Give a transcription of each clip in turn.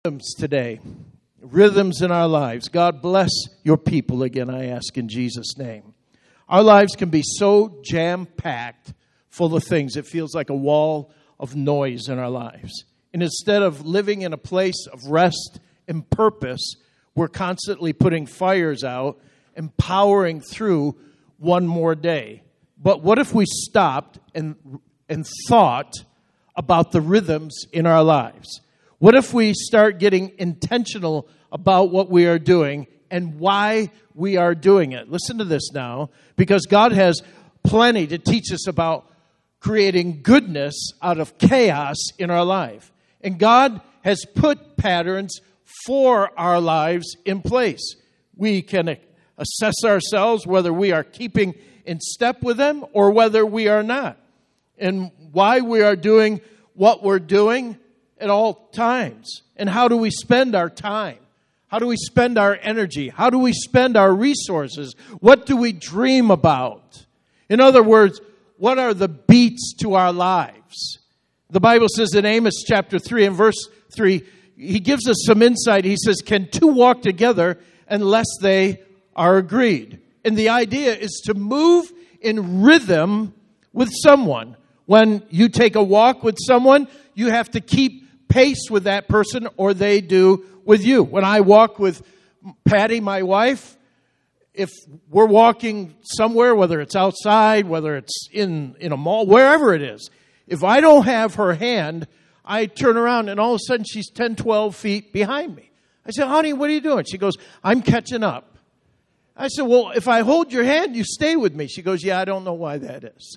Rhythms today, rhythms in our lives. God bless your people again, I ask in Jesus' name. Our lives can be so jam-packed full of things, it feels like a wall of noise in our lives. And instead of living in a place of rest and purpose, we're constantly putting fires out and powering through one more day. But what if we stopped and thought about the rhythms in our lives? What if we start getting intentional about what we are doing and why we are doing it? Listen to this now, because God has plenty to teach us about creating goodness out of chaos in our life. And God has put patterns for our lives in place. We can assess ourselves whether we are keeping in step with them or whether we are not. And why we are doing what we're doing at all times. And how do we spend our time? How do we spend our energy? How do we spend our resources? What do we dream about? In other words, what are the beats to our lives? The Bible says in Amos chapter 3 and verse 3, he gives us some insight. He says, can two walk together unless they are agreed? And the idea is to move in rhythm with someone. When you take a walk with someone, you have to keep pace with that person or they do with you. When I walk with Patty, my wife, if we're walking somewhere, whether it's outside, whether it's in a mall, wherever it is, if I don't have her hand, I turn around and all of a sudden she's 10, 12 feet behind me. I said, honey, what are you doing? She goes, I'm catching up. I said, well, if I hold your hand, you stay with me. She goes, yeah, I don't know why that is.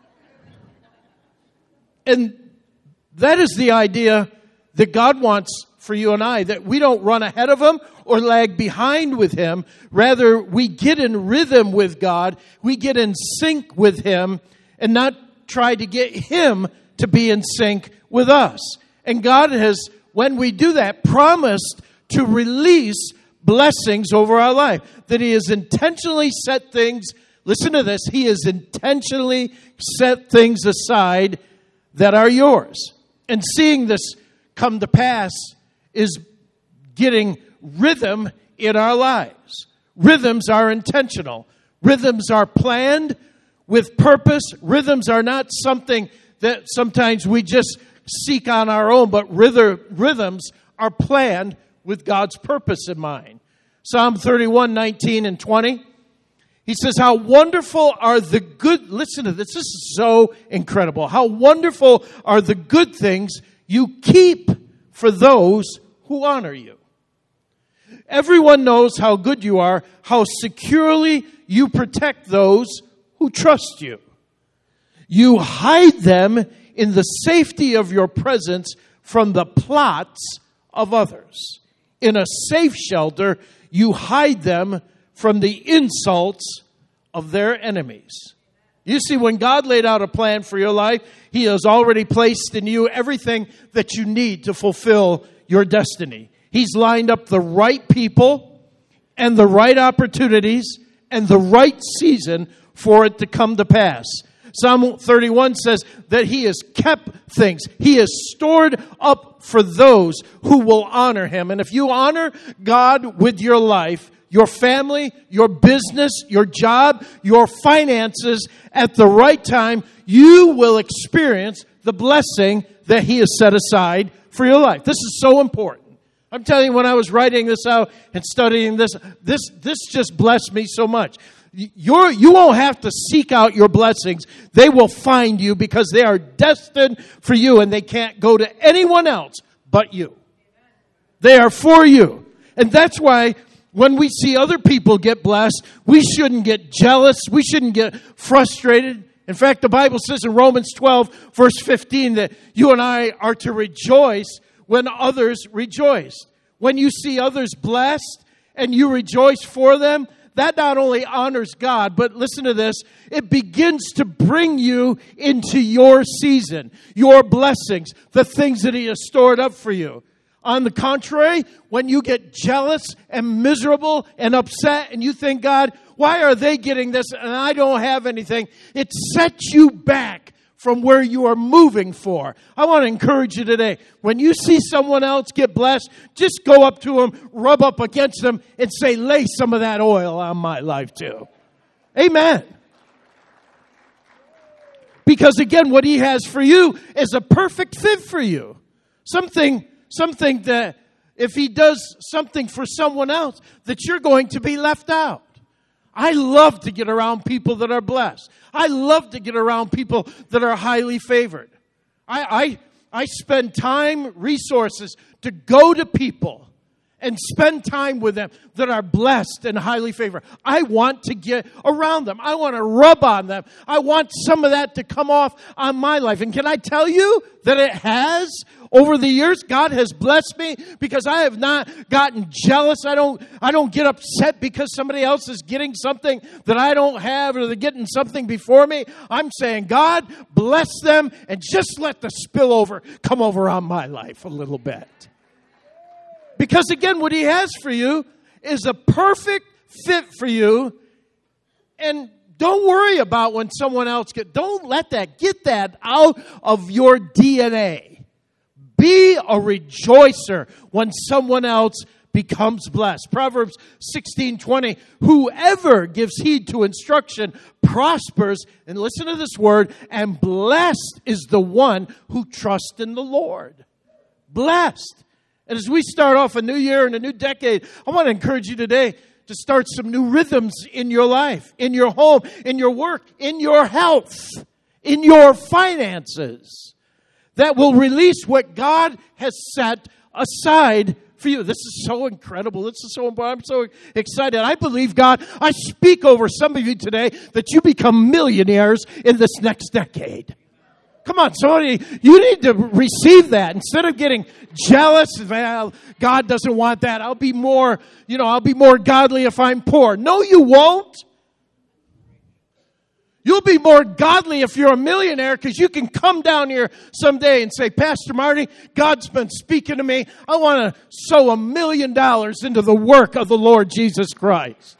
And that is the idea that God wants for you and I, that we don't run ahead of Him or lag behind with Him. Rather, we get in rhythm with God, we get in sync with Him, and not try to get Him to be in sync with us. And God has, when we do that, promised to release blessings over our life. That He has intentionally set things, listen to this, He has intentionally set things aside that are yours. And seeing this come to pass is getting rhythm in our lives. Rhythms are intentional. Rhythms are planned with purpose. Rhythms are not something that sometimes we just seek on our own, but rhythms are planned with God's purpose in mind. Psalm 31, 19 and 20. He says, how wonderful are the good, listen to this, this is so incredible. How wonderful are the good things you keep for those who honor you. Everyone knows how good you are, how securely you protect those who trust you. You hide them in the safety of your presence from the plots of others. In a safe shelter, you hide them from the insults of their enemies. You see, when God laid out a plan for your life, He has already placed in you everything that you need to fulfill your destiny. He's lined up the right people and the right opportunities and the right season for it to come to pass. Psalm 31 says that He has kept things. He has stored up for those who will honor Him. And if you honor God with your life, your family, your business, your job, your finances at the right time, you will experience the blessing that He has set aside for your life. This is so important. I'm telling you, when I was writing this out and studying this just blessed me so much. You won't have to seek out your blessings. They will find you because they are destined for you and they can't go to anyone else but you. They are for you. And that's why when we see other people get blessed, we shouldn't get jealous. We shouldn't get frustrated. In fact, the Bible says in Romans 12, verse 15, that you and I are to rejoice when others rejoice. When you see others blessed and you rejoice for them, that not only honors God, but listen to this, it begins to bring you into your season, your blessings, the things that He has stored up for you. On the contrary, when you get jealous and miserable and upset and you think, God, why are they getting this and I don't have anything? It sets you back from where you are moving for. I want to encourage you today. When you see someone else get blessed, just go up to them, rub up against them, and say, lay some of that oil on my life too. Amen. Because again, what he has for you is a perfect fit for you. Something that if he does something for someone else, that you're going to be left out. I love to get around people that are blessed. I love to get around people that are highly favored. I spend time, resources to go to people and spend time with them that are blessed and highly favored. I want to get around them. I want to rub on them. I want some of that to come off on my life. And can I tell you that it has? Over the years, God has blessed me because I have not gotten jealous. I don't get upset because somebody else is getting something that I don't have or they're getting something before me. I'm saying, God, bless them and just let the spillover come over on my life a little bit. Because again, what he has for you is a perfect fit for you. And don't worry about when someone else don't let that, get that out of your DNA. Be a rejoicer when someone else becomes blessed. Proverbs 16:20, whoever gives heed to instruction prospers, and listen to this word, and blessed is the one who trusts in the Lord. Blessed. And as we start off a new year and a new decade, I want to encourage you today to start some new rhythms in your life, in your home, in your work, in your health, in your finances, that will release what God has set aside for you. This is so incredible. This is so important. I'm so excited. I believe, God, I speak over some of you today that you become millionaires in this next decade. Come on, somebody, you need to receive that. Instead of getting jealous, well, God doesn't want that. I'll be more godly if I'm poor. No, you won't. You'll be more godly if you're a millionaire because you can come down here someday and say, Pastor Marty, God's been speaking to me. I want to sow $1 million into the work of the Lord Jesus Christ.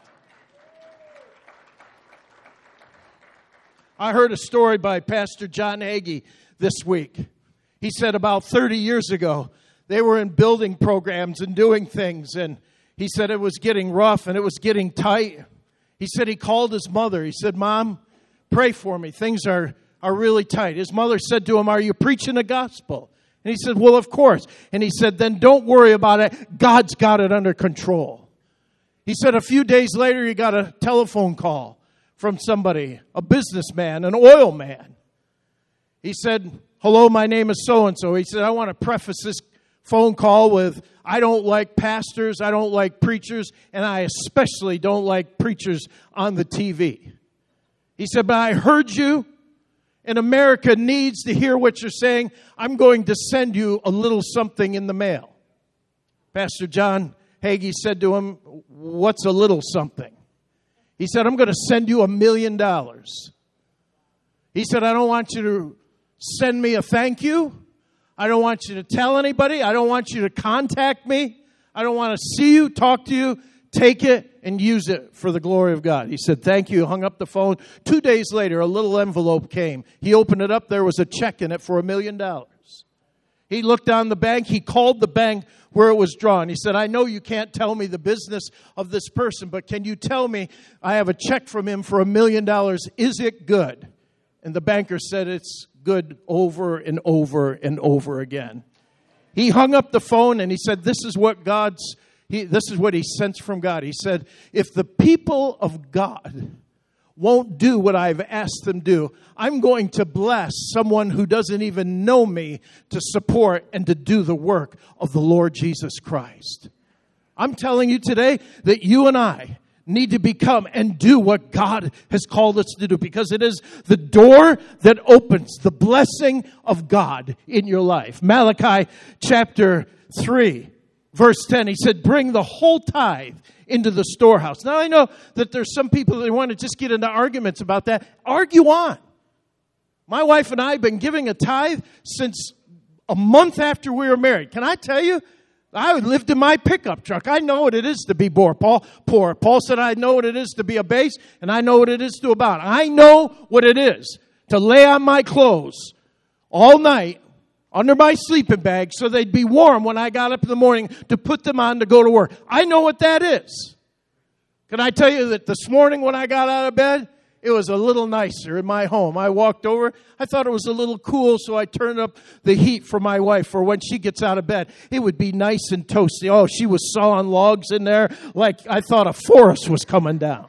I heard a story by Pastor John Hagee this week. He said about 30 years ago, they were in building programs and doing things, and he said it was getting rough and it was getting tight. He said he called his mother. He said, Mom, pray for me. Things are really tight. His mother said to him, are you preaching the gospel? And he said, well, of course. And he said, then don't worry about it. God's got it under control. He said a few days later, he got a telephone call from somebody, a businessman, an oil man. He said, hello, my name is so-and-so. He said, I want to preface this phone call with, I don't like pastors, I don't like preachers, and I especially don't like preachers on the TV. He said, but I heard you, and America needs to hear what you're saying. I'm going to send you a little something in the mail. Pastor John Hagee said to him, what's a little something? He said, I'm going to send you $1 million. He said, I don't want you to send me a thank you. I don't want you to tell anybody. I don't want you to contact me. I don't want to see you, talk to you. Take it and use it for the glory of God. He said, thank you. Hung up the phone. 2 days later, a little envelope came. He opened it up. There was a check in it for $1 million. He looked on the bank. He called the bank where it was drawn. He said, I know you can't tell me the business of this person, but can you tell me I have a check from him for $1 million. Is it good? And the banker said, it's good over and over and over again. He hung up the phone and he said, this is what he sensed from God. He said, if the people of God won't do what I've asked them to do, I'm going to bless someone who doesn't even know me to support and to do the work of the Lord Jesus Christ. I'm telling you today that you and I need to become and do what God has called us to do, because it is the door that opens the blessing of God in your life. Malachi chapter 3, verse 10, he said, bring the whole tithe into the storehouse. Now, I know that there's some people that want to just get into arguments about that. Argue on. My wife and I have been giving a tithe since a month after we were married. Can I tell you? I lived in my pickup truck. I know what it is to be poor. Paul said, I know what it is to be a base, and I know what it is to abound. I know what it is to lay on my clothes all night under my sleeping bag so they'd be warm when I got up in the morning to put them on to go to work. I know what that is. Can I tell you that this morning when I got out of bed, it was a little nicer in my home. I walked over. I thought it was a little cool, so I turned up the heat for my wife for when she gets out of bed. It would be nice and toasty. Oh, she was sawing logs in there like I thought a forest was coming down.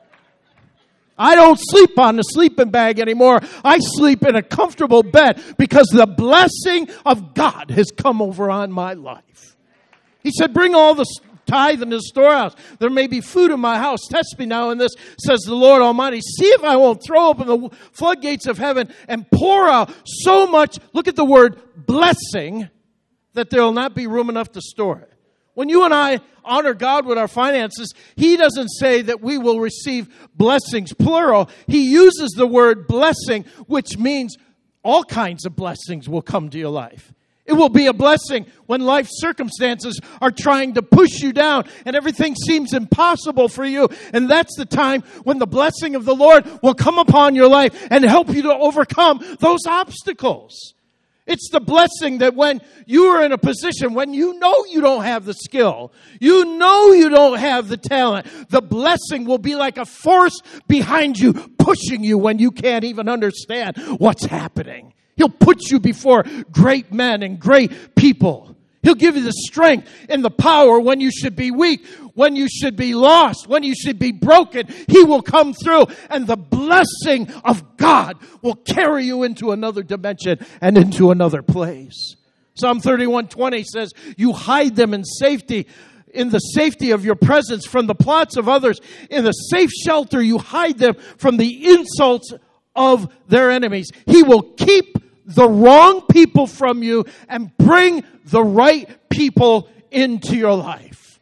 I don't sleep on the sleeping bag anymore. I sleep in a comfortable bed because the blessing of God has come over on my life. He said, bring all the tithe into the storehouse. There may be food in my house. Test me now in this, says the Lord Almighty. See if I won't throw open the floodgates of heaven and pour out so much, look at the word, blessing, that there will not be room enough to store it. When you and I honor God with our finances, He doesn't say that we will receive blessings, plural. He uses the word blessing, which means all kinds of blessings will come to your life. It will be a blessing when life circumstances are trying to push you down and everything seems impossible for you. And that's the time when the blessing of the Lord will come upon your life and help you to overcome those obstacles. It's the blessing that when you are in a position, when you know you don't have the skill, you know you don't have the talent, the blessing will be like a force behind you, pushing you when you can't even understand what's happening. He'll put you before great men and great people. He'll give you the strength and the power when you should be weak, when you should be lost, when you should be broken. He will come through, and the blessing of God will carry you into another dimension and into another place. Psalm 31:20 says, you hide them in safety, in the safety of your presence from the plots of others. In the safe shelter, you hide them from the insults of their enemies. He will keep the wrong people from you and bring the right people into your life.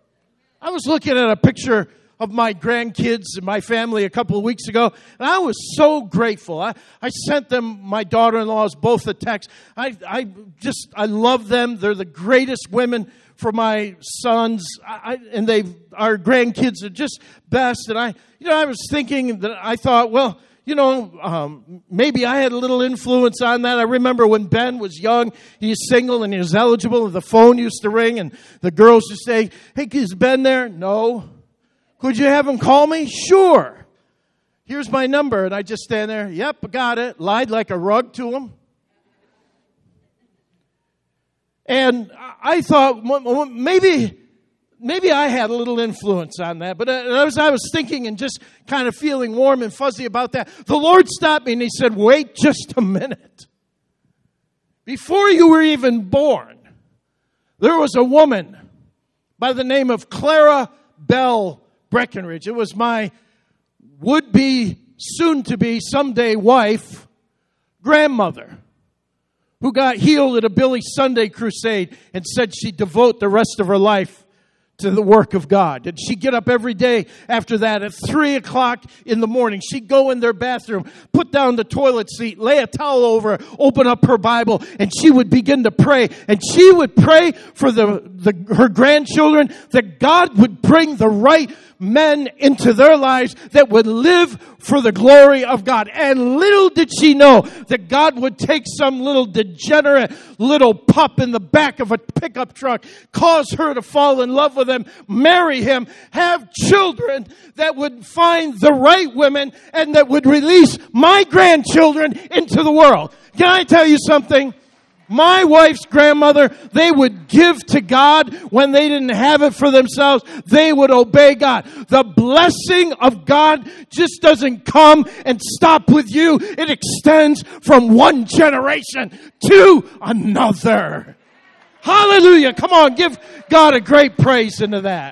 I was looking at a picture of my grandkids and my family a couple of weeks ago, and I was so grateful. I sent them, my daughter-in-laws, both a text. I love them. They're the greatest women for my sons, and our grandkids are just best. And I was thinking that I thought, well, maybe I had a little influence on that. I remember when Ben was young, he was single and he was eligible, and the phone used to ring, and the girls would say, hey, is Ben there? No. Could you have him call me? Sure. Here's my number. And I just stand there. Yep, got it. Lied like a rug to him. And I thought, well, maybe I had a little influence on that. But as I was thinking and just kind of feeling warm and fuzzy about that, the Lord stopped me and He said, wait just a minute. Before you were even born, there was a woman by the name of Clara Bell Breckenridge. It was my would-be, soon-to-be, someday wife, grandmother, who got healed at a Billy Sunday crusade and said she'd devote the rest of her life to the work of God. And she'd get up every day after that at 3 o'clock in the morning. She'd go in their bathroom, put down the toilet seat, lay a towel over her, open up her Bible, and she would begin to pray. And she would pray for her grandchildren that God would bring the right men into their lives that would live for the glory of God. And little did she know that God would take some little degenerate little pup in the back of a pickup truck, cause her to fall in love with him, marry him, have children that would find the right women and that would release my grandchildren into the world. Can I tell you something? My wife's grandmother, they would give to God when they didn't have it for themselves. They would obey God. The blessing of God just doesn't come and stop with you. It extends from one generation to another. Hallelujah. Come on, give God a great praise into that.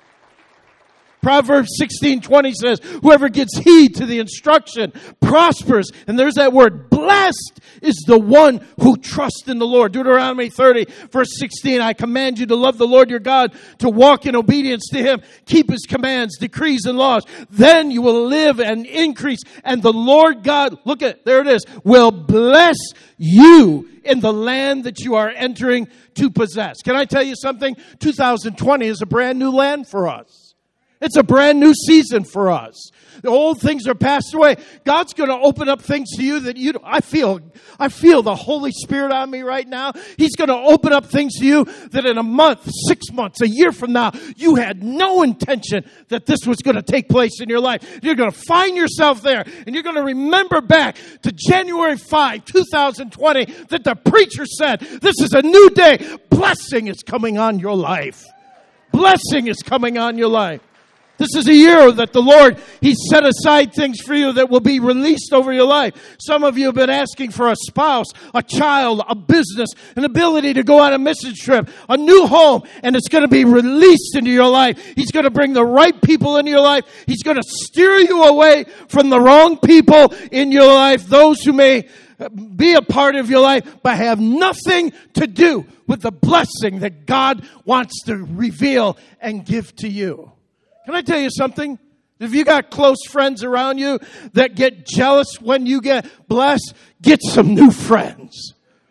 Proverbs 16:20 says, whoever gives heed to the instruction prospers. And there's that word, blessed is the one who trusts in the Lord. Deuteronomy 30, verse 16, I command you to love the Lord your God, to walk in obedience to Him, keep His commands, decrees, and laws. Then you will live and increase. And the Lord God, look at, there it is, will bless you in the land that you are entering to possess. Can I tell you something? 2020 is a brand new land for us. It's a brand new season for us. The old things are passed away. God's going to open up things to you that I feel the Holy Spirit on me right now. He's going to open up things to you that in a month, 6 months, a year from now, you had no intention that this was going to take place in your life. You're going to find yourself there, and you're going to remember back to January 5, 2020, that the preacher said, this is a new day. Blessing is coming on your life. Blessing is coming on your life. This is a year that the Lord, He's set aside things for you that will be released over your life. Some of you have been asking for a spouse, a child, a business, an ability to go on a mission trip, a new home, and it's going to be released into your life. He's going to bring the right people into your life. He's going to steer you away from the wrong people in your life, those who may be a part of your life, but have nothing to do with the blessing that God wants to reveal and give to you. Can I tell you something? If you got close friends around you that get jealous when you get blessed, get some new friends.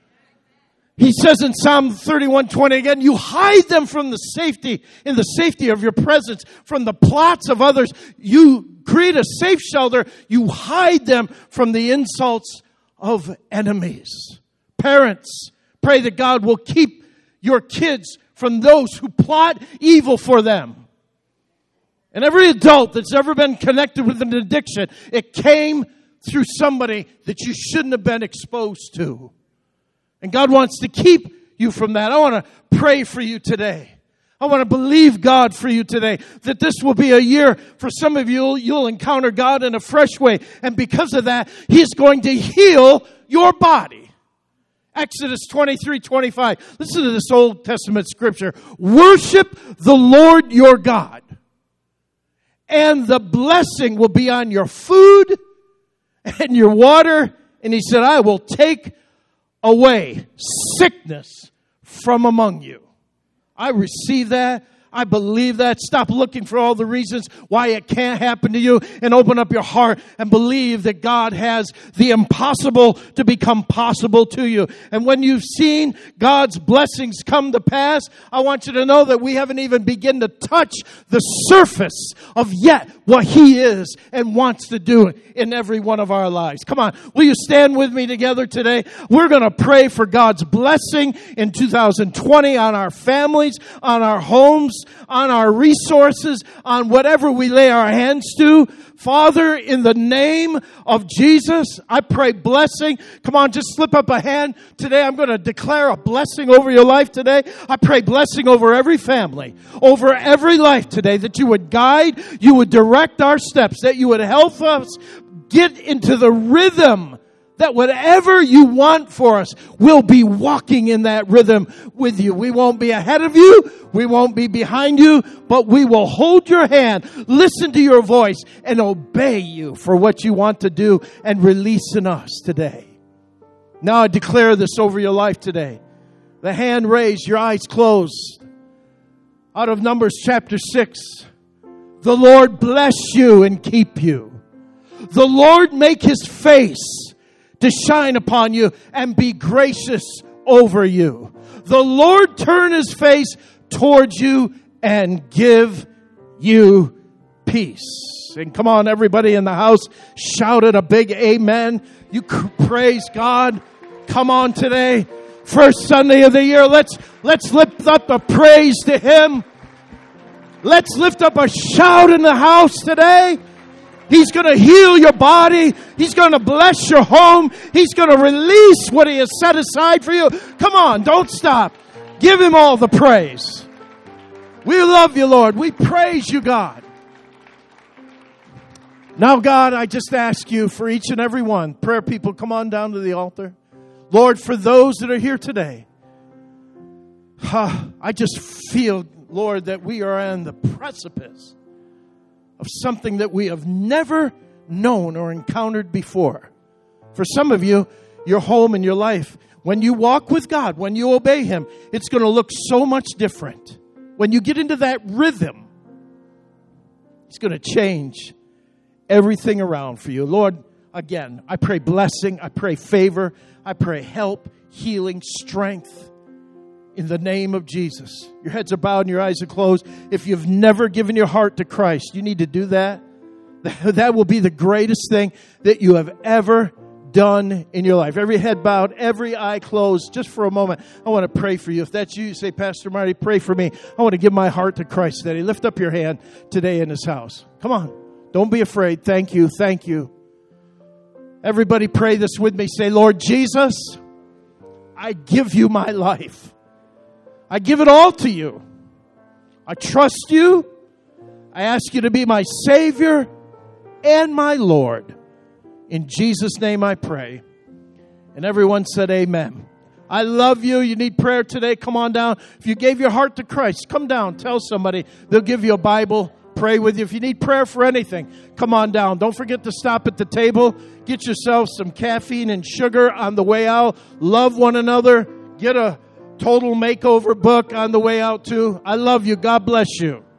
He says in Psalm 31:20 again, you hide them from the safety of your presence, from the plots of others. You create a safe shelter. You hide them from the insults of enemies. Parents, pray that God will keep your kids from those who plot evil for them. And every adult that's ever been connected with an addiction, it came through somebody that you shouldn't have been exposed to. And God wants to keep you from that. I want to pray for you today. I want to believe God for you today, that this will be a year for some of you, you'll encounter God in a fresh way. And because of that, He's going to heal your body. Exodus 23:25. Listen to this Old Testament scripture. Worship the Lord your God, and the blessing will be on your food and your water. And He said, I will take away sickness from among you. I receive that. I believe that. Stop looking for all the reasons why it can't happen to you and open up your heart and believe that God has the impossible to become possible to you. And when you've seen God's blessings come to pass, I want you to know that we haven't even begun to touch the surface of yet what He is and wants to do in every one of our lives. Come on, will you stand with me together today? We're going to pray for God's blessing in 2020 on our families, on our homes, on our resources, on whatever we lay our hands to. Father, in the name of Jesus, I pray blessing. Come on, just slip up a hand. Today I'm going to declare a blessing over your life today. I pray blessing over every family, over every life today, that you would guide, you would direct our steps, that you would help us get into the rhythm that whatever you want for us, we'll be walking in that rhythm with you. We won't be ahead of you. We won't be behind you, but we will hold your hand, listen to your voice, and obey you for what you want to do and release in us today. Now I declare this over your life today. The hand raised, your eyes closed. Out of Numbers chapter 6, the Lord bless you and keep you. The Lord make His face to shine upon you and be gracious over you. The Lord turn His face towards you and give you peace. And come on, everybody in the house, shout it a big amen. You praise God. Come on today. First Sunday of the year. Let's lift up a praise to Him. Let's lift up a shout in the house today. He's going to heal your body. He's going to bless your home. He's going to release what He has set aside for you. Come on, don't stop. Give Him all the praise. We love you, Lord. We praise you, God. Now, God, I just ask you for each and every one. Prayer people, come on down to the altar. Lord, for those that are here today, I just feel, Lord, that we are on the precipice of something that we have never known or encountered before. For some of you, your home and your life, when you walk with God, when you obey Him, it's going to look so much different. When you get into that rhythm, He's going to change everything around for you. Lord, again, I pray blessing, I pray favor, I pray help, healing, strength in the name of Jesus. Your heads are bowed and your eyes are closed. If you've never given your heart to Christ, you need to do that. That will be the greatest thing that you have ever done in your life. Every head bowed, every eye closed. Just for a moment, I want to pray for you. If that's you, say, Pastor Marty, pray for me. I want to give my heart to Christ today. Lift up your hand today in this house. Come on. Don't be afraid. Thank you. Thank you. Everybody pray this with me. Say, Lord Jesus, I give you my life. I give it all to you. I trust you. I ask you to be my Savior and my Lord. In Jesus' name I pray. And everyone said amen. I love you. You need prayer today. Come on down. If you gave your heart to Christ, come down. Tell somebody. They'll give you a Bible. Pray with you. If you need prayer for anything, come on down. Don't forget to stop at the table. Get yourself some caffeine and sugar on the way out. Love one another. Get a Total Makeover book on the way out too. I love you. God bless you.